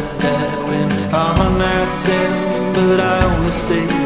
that when I'm on that sand, but I only stay